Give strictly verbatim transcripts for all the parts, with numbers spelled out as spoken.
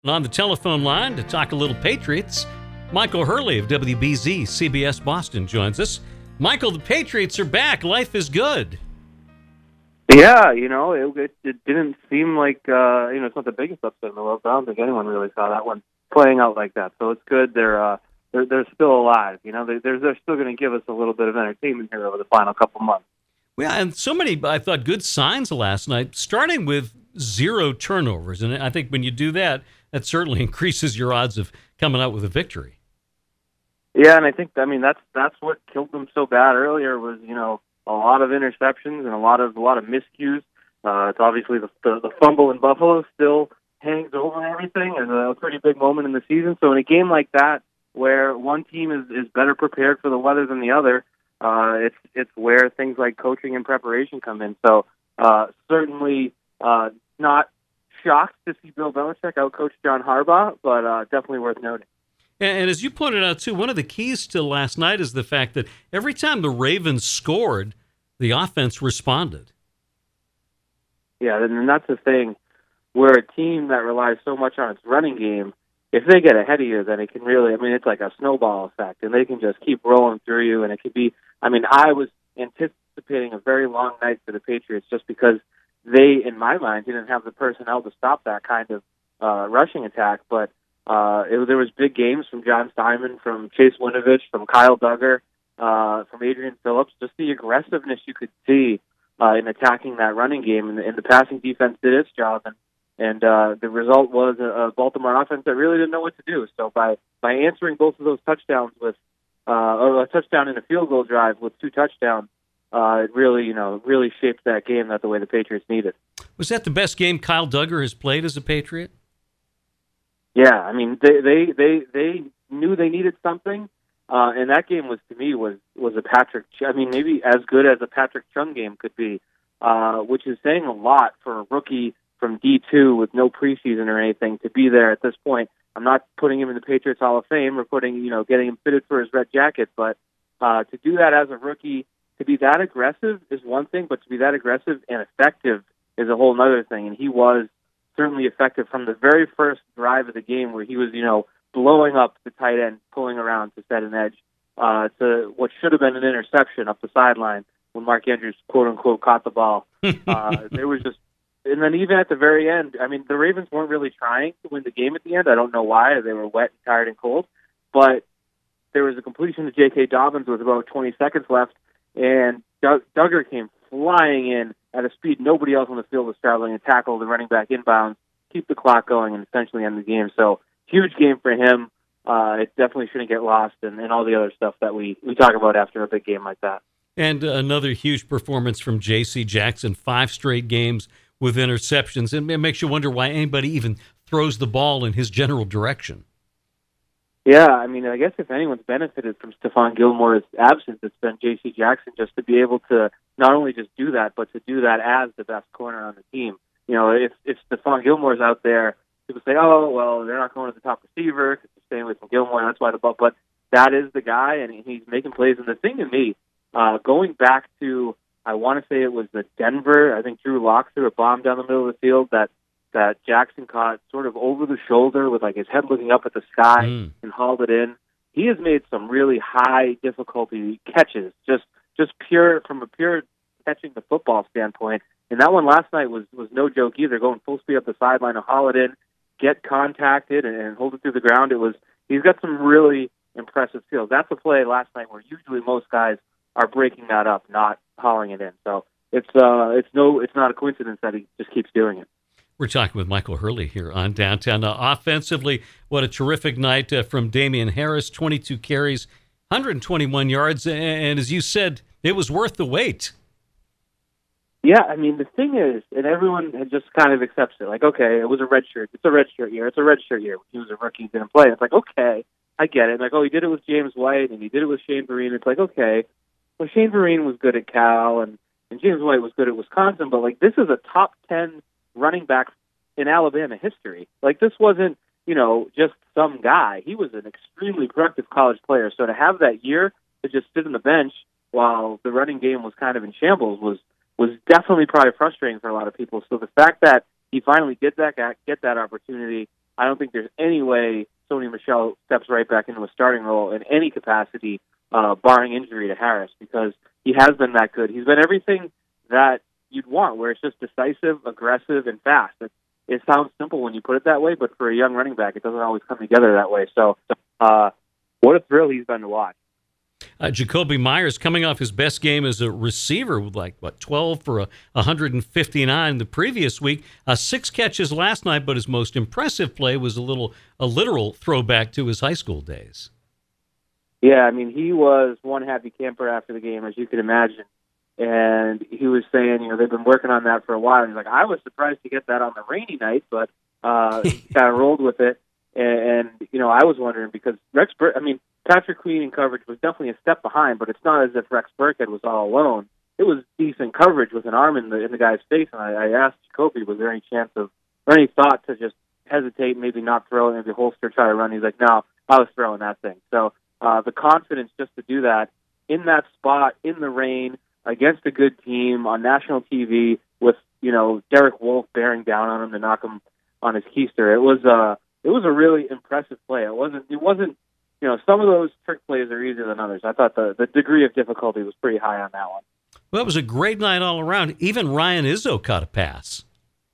And on the telephone line to talk a little Patriots, Michael Hurley of W B Z C B S Boston joins us. Michael, the Patriots are back. Life is good. Yeah, you know, it, it, it didn't seem like, uh, you know, it's not the biggest upset in the world, but I don't think anyone really saw that one playing out like that. So it's good. They're uh, they're, they're still alive. You know, they, they're, they're still going to give us a little bit of entertainment here over the final couple months. Yeah, and so many, I thought, good signs last night, starting with zero turnovers. And I think when you do that, that certainly increases your odds of coming out with a victory. Yeah, and I think, I mean, that's that's what killed them so bad earlier was, you know, a lot of interceptions and a lot of a lot of miscues. Uh, it's obviously the, the the fumble in Buffalo still hangs over everything, and a pretty big moment in the season. So in a game like that, where one team is, is better prepared for the weather than the other, uh, it's it's where things like coaching and preparation come in. So uh, certainly uh, not shocked to see Bill Belichick outcoach John Harbaugh, but uh, definitely worth noting. And as you pointed out, too, one of the keys to last night is the fact that every time the Ravens scored, the offense responded. Yeah, and that's the thing. We're a team that relies so much on its running game. If they get ahead of you, then it can really, I mean, it's like a snowball effect, and they can just keep rolling through you, and it could be, I mean, I was anticipating a very long night for the Patriots just because they, in my mind, didn't have the personnel to stop that kind of uh, rushing attack, but Uh, it, there was big games from John Simon, from Chase Winovich, from Kyle Duggar, uh, from Adrian Phillips. Just the aggressiveness you could see uh, in attacking that running game, and, and the passing defense did its job. And, and uh, the result was a, a Baltimore offense that really didn't know what to do. So by by answering both of those touchdowns with, uh, or a touchdown and a field goal drive with two touchdowns, uh, it really, you know, really shaped that game that the way the Patriots needed. Was that the best game Kyle Duggar has played as a Patriot? Yeah, I mean, they they they, they knew they needed something, uh, and that game was, to me, was was a Patrick. I mean, maybe as good as a Patrick Chung game could be, uh, which is saying a lot for a rookie from D two with no preseason or anything to be there at this point. I'm not putting him in the Patriots Hall of Fame or putting, you know, getting him fitted for his red jacket, but uh, to do that as a rookie, to be that aggressive is one thing, but to be that aggressive and effective is a whole other thing, and he was certainly effective from the very first drive of the game where he was, you know, blowing up the tight end, pulling around to set an edge uh, to what should have been an interception up the sideline when Mark Andrews, quote-unquote, caught the ball. Uh, there was just, and then even at the very end, I mean, the Ravens weren't really trying to win the game at the end. I don't know why. They were wet and tired and cold. But there was a completion to J K. Dobbins with about twenty seconds left, and Doug, Duggar came flying in at a speed nobody else on the field was traveling and tackle the running back inbounds, keep the clock going, and essentially end the game. So huge game for him. Uh, it definitely shouldn't get lost, and, and all the other stuff that we, we talk about after a big game like that. And another huge performance from J C. Jackson, five straight games with interceptions. And it makes you wonder why anybody even throws the ball in his general direction. Yeah, I mean, I guess if anyone's benefited from Stephon Gilmore's absence, it's been J C. Jackson, just to be able to not only just do that, but to do that as the best corner on the team. You know, if, if Stephon Gilmore's out there, people say, oh, well, they're not going to the top receiver because they're staying away from Gilmore, and that's why the ball. But that is the guy, and he's making plays. And the thing to me, uh, going back to, I want to say it was the Denver, I think Drew Lock threw a bomb down the middle of the field that that Jackson caught sort of over the shoulder with like his head looking up at the sky mm. and hauled it in. He has made some really high difficulty catches, just just pure from a pure catching the football standpoint. And that one last night was was no joke either. Going full speed up the sideline to haul it in, get contacted, and, and hold it through the ground. It was he's got some really impressive skills. That's a play last night where usually most guys are breaking that up, not hauling it in. So it's uh it's no it's not a coincidence that he just keeps doing it. We're talking with Michael Hurley here on Downtown. Uh, offensively, what a terrific night uh, from Damian Harris, twenty-two carries, one hundred twenty-one yards, and, and as you said, it was worth the wait. Yeah, I mean, the thing is, and everyone just kind of accepts it, like, okay, it was a red shirt. It's a red shirt year. It's a red shirt year. He was a rookie, he didn't play. It's like, okay, I get it. Like, oh, he did it with James White, and he did it with Shane Vereen. It's like, okay, well, Shane Vereen was good at Cal, and, and James White was good at Wisconsin, but, like, this is a top ten running back in Alabama history. Like, this wasn't, you know, just some guy. He was an extremely productive college player. So to have that year to just sit on the bench while the running game was kind of in shambles was was definitely probably frustrating for a lot of people. So the fact that he finally did that, get that opportunity, I don't think there's any way Sony Michel steps right back into a starting role in any capacity, uh, barring injury to Harris, because he has been that good. He's been everything that you'd want, where it's just decisive, aggressive, and fast. It, it sounds simple when you put it that way, but for a young running back, it doesn't always come together that way. So, uh, what a thrill he's been to watch. Uh, Jakobi Meyers coming off his best game as a receiver with like, what, twelve for a one hundred fifty-nine the previous week. Uh, six catches last night, but his most impressive play was a little a literal throwback to his high school days. Yeah, I mean, he was one happy camper after the game, as you can imagine. And he was saying, you know, they've been working on that for a while. He's like, I was surprised to get that on the rainy night, but uh, he kind of rolled with it. And, and, you know, I was wondering because Rex Burkhead, I mean, Patrick Queen in coverage was definitely a step behind, but it's not as if Rex Burkhead was all alone. It was decent coverage with an arm in the in the guy's face. And I, I asked Jakobi, was there any chance of, or any thought to just hesitate, maybe not throw it, maybe holster, try to run? He's like, no, I was throwing that thing. So uh, the confidence just to do that in that spot, in the rain, against a good team on national T V with, you know, Derek Wolfe bearing down on him to knock him on his keister. It was uh, it was a really impressive play. It wasn't, it wasn't, you know, some of those trick plays are easier than others. I thought the, the degree of difficulty was pretty high on that one. Well, it was a great night all around. Even Ryan Izzo caught a pass.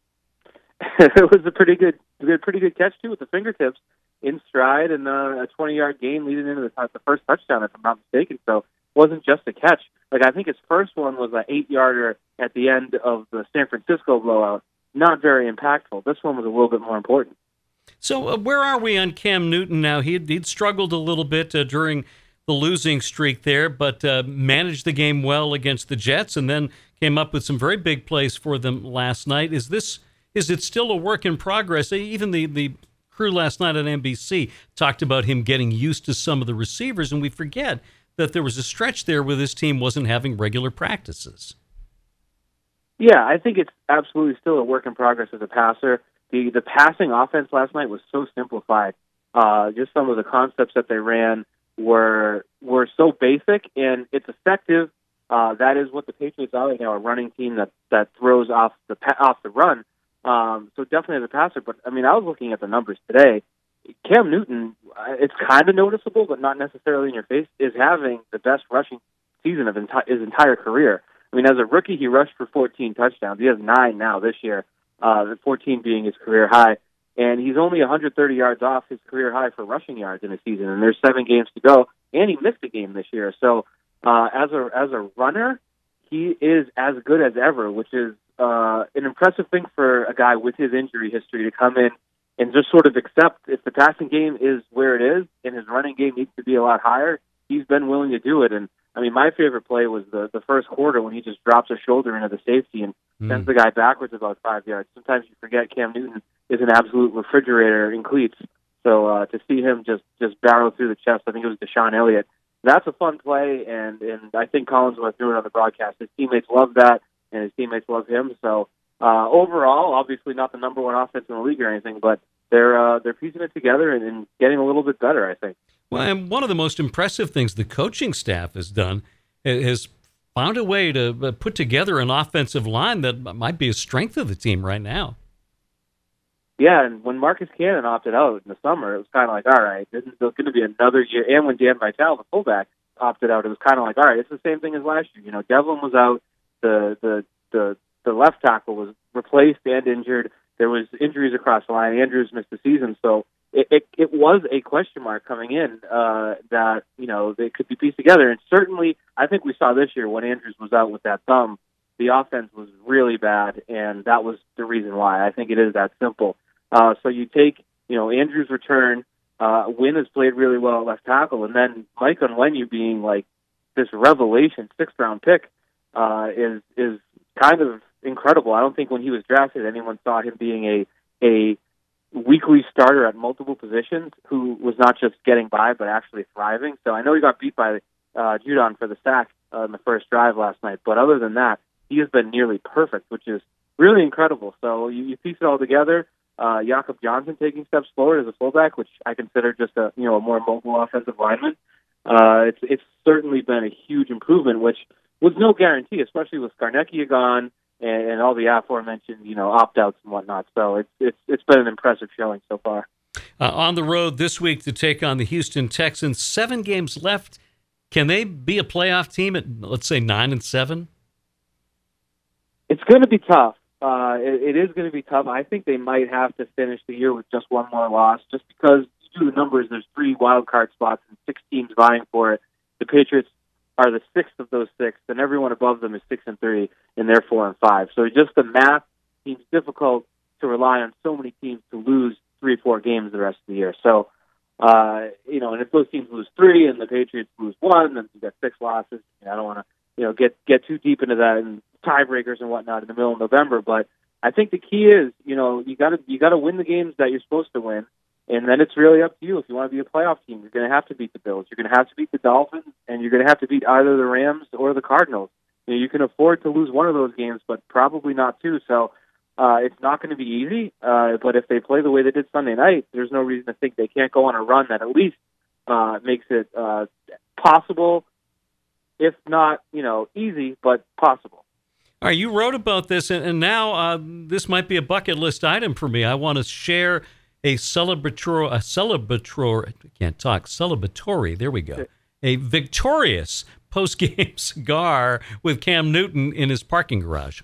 It was a pretty good, good, pretty good catch too with the fingertips in stride and uh, a twenty-yard gain leading into the, the first touchdown, if I'm not mistaken. So it wasn't just a catch. Like, I think his first one was an eight-yarder at the end of the San Francisco blowout. Not very impactful. This one was a little bit more important. So uh, where are we on Cam Newton now? He'd, he'd struggled a little bit uh, during the losing streak there, but uh, managed the game well against the Jets and then came up with some very big plays for them last night. Is this is it still a work in progress? Even the, the crew last night on N B C talked about him getting used to some of the receivers, and we forget that there was a stretch there where this team wasn't having regular practices. Yeah, I think it's absolutely still a work in progress as a passer. The the passing offense last night was so simplified. Uh, just some of the concepts that they ran were were so basic, and it's effective. Uh, that is what the Patriots are right now, a running team that, that throws off the off the run. Um, so definitely as a passer. But, I mean, I was looking at the numbers today. Cam Newton, it's kind of noticeable, but not necessarily in your face, is having the best rushing season of enti- his entire career. I mean, as a rookie, he rushed for fourteen touchdowns. He has nine now this year, uh, the fourteen being his career high. And he's only one hundred thirty yards off his career high for rushing yards in a season. And there's seven games to go, and he missed a game this year. So uh, as a as a runner, he is as good as ever, which is uh, an impressive thing for a guy with his injury history to come in and just sort of accept if the passing game is where it is and his running game needs to be a lot higher, he's been willing to do it. And, I mean, my favorite play was the, the first quarter when he just drops a shoulder into the safety and mm. sends the guy backwards about five yards. Sometimes you forget Cam Newton is an absolute refrigerator in cleats. So uh, to see him just, just barrel through the chest, I think it was Deshaun Elliott, that's a fun play, and, and I think Collinsworth threw it on the broadcast. His teammates love that, and his teammates love him. So uh, overall, obviously not the number one offense in the league or anything, but they're uh, they're piecing it together and, and getting a little bit better, I think. Well, and one of the most impressive things the coaching staff has done is found a way to put together an offensive line that might be a strength of the team right now. Yeah, and when Marcus Cannon opted out in the summer, it was kind of like, all right, this is going to be another year. And when Dan Vitale, the fullback, opted out, it was kind of like, all right, it's the same thing as last year. You know, Devlin was out, the the the, the left tackle was replaced and injured. There was injuries across the line. Andrews missed the season, so it it, it was a question mark coming in uh, that, you know, they could be pieced together. And certainly, I think we saw this year when Andrews was out with that thumb, the offense was really bad, and that was the reason why. I think it is that simple. Uh, so you take, you know, Andrews' return, uh, Wynn has played really well at left tackle, and then Mike Onwenu being like this revelation sixth-round pick uh, is is kind of incredible. I don't think when he was drafted anyone saw him being a a weekly starter at multiple positions who was not just getting by but actually thriving. So I know he got beat by uh, Judon for the sack uh, in the first drive last night, but other than that, he has been nearly perfect, which is really incredible. So you, you piece it all together. Uh, Jakob Johnson taking steps forward as a fullback, which I consider just a you know a more mobile offensive lineman. Uh, it's it's certainly been a huge improvement, which was no guarantee, especially with Scarnecchia gone and, and all the aforementioned you know opt outs and whatnot. So it's it's it's been an impressive showing so far. Uh, on the road this week to take on the Houston Texans. Seven games left. Can they be a playoff team at, let's say, nine and seven? It's going to be tough. Uh, it, it is going to be tough. I think they might have to finish the year with just one more loss, just because you do the numbers. There's three wild card spots and six teams vying for it. The Patriots are the sixth of those six, and everyone above them is six and three, and they're four and five. So just the math seems difficult to rely on so many teams to lose three, four games the rest of the year. So, uh, you know, and if those teams lose three and the Patriots lose one, then you got six losses. I don't want to, you know, get get too deep into that and tiebreakers and whatnot in the middle of November. But I think the key is, you know, you got to you got to win the games that you're supposed to win, and then it's really up to you. If you want to be a playoff team, you're going to have to beat the Bills, you're going to have to beat the Dolphins, and you're going to have to beat either the Rams or the Cardinals. You know, you can afford to lose one of those games, but probably not two. So. Uh, it's not going to be easy, uh, but if they play the way they did Sunday night, there's no reason to think they can't go on a run that at least uh, makes it uh, possible, if not, you know, easy, but possible. All right, you wrote about this, and, and now uh, this might be a bucket list item for me. I want to share a celebratory, a celebratory, I can't talk, celebratory, there we go, a victorious post-game cigar with Cam Newton in his parking garage.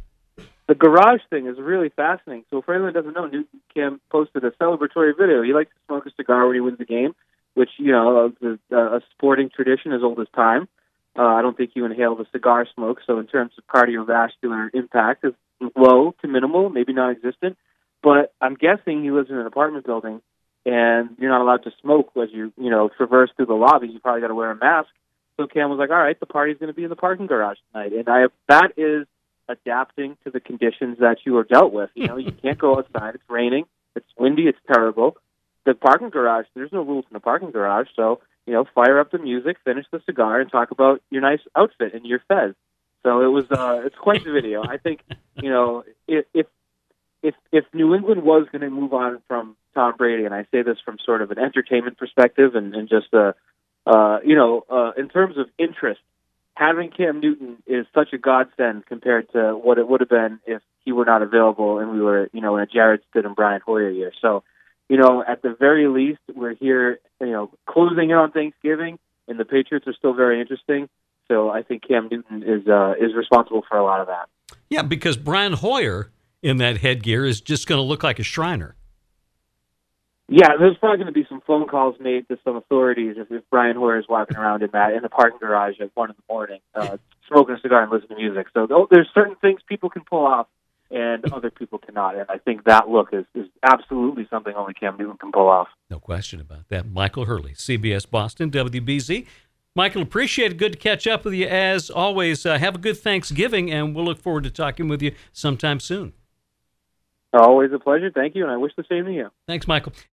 The garage thing is really fascinating. So for anyone who doesn't know, Newton Kim posted a celebratory video. He likes to smoke a cigar when he wins a game, which, you know, is a sporting tradition as old as time. Uh, I don't think you inhale the cigar smoke, so in terms of cardiovascular impact, it's low to minimal, maybe non-existent. But I'm guessing he lives in an apartment building, and you're not allowed to smoke as you, you know, traverse through the lobby. You probably got to wear a mask. So Cam was like, all right, the party's going to be in the parking garage tonight. And I that is adapting to the conditions that you are dealt with. You know, you can't go outside. It's raining. It's windy. It's terrible. The parking garage, there's no rules in the parking garage. So, you know, fire up the music, finish the cigar, and talk about your nice outfit and your fez. So it was, uh, it's quite the video. I think, you know, if, if, if, if New England was going to move on from Tom Brady, and I say this from sort of an entertainment perspective and, and just, uh, uh, you know, uh, in terms of interest, having Cam Newton is such a godsend compared to what it would have been if he were not available and we were, you know, in a Jared Stidham and Brian Hoyer year. So, you know, at the very least, we're here, you know, closing in on Thanksgiving, and the Patriots are still very interesting. So I think Cam Newton is uh, is responsible for a lot of that. Yeah, because Brian Hoyer in that headgear is just going to look like a Shriner. Yeah, there's probably going to be some phone calls made to some authorities if, if Brian Hoyer is walking around in that in the parking garage at one in the morning, uh, smoking a cigar and listening to music. So there's certain things people can pull off, and other people cannot. And I think that look is, is absolutely something only Cam Newton can pull off. No question about that. Michael Hurley, C B S Boston, W B Z. Michael, appreciate it. Good to catch up with you as always. Uh, have a good Thanksgiving, and we'll look forward to talking with you sometime soon. Always a pleasure. Thank you, and I wish the same to you. Thanks, Michael.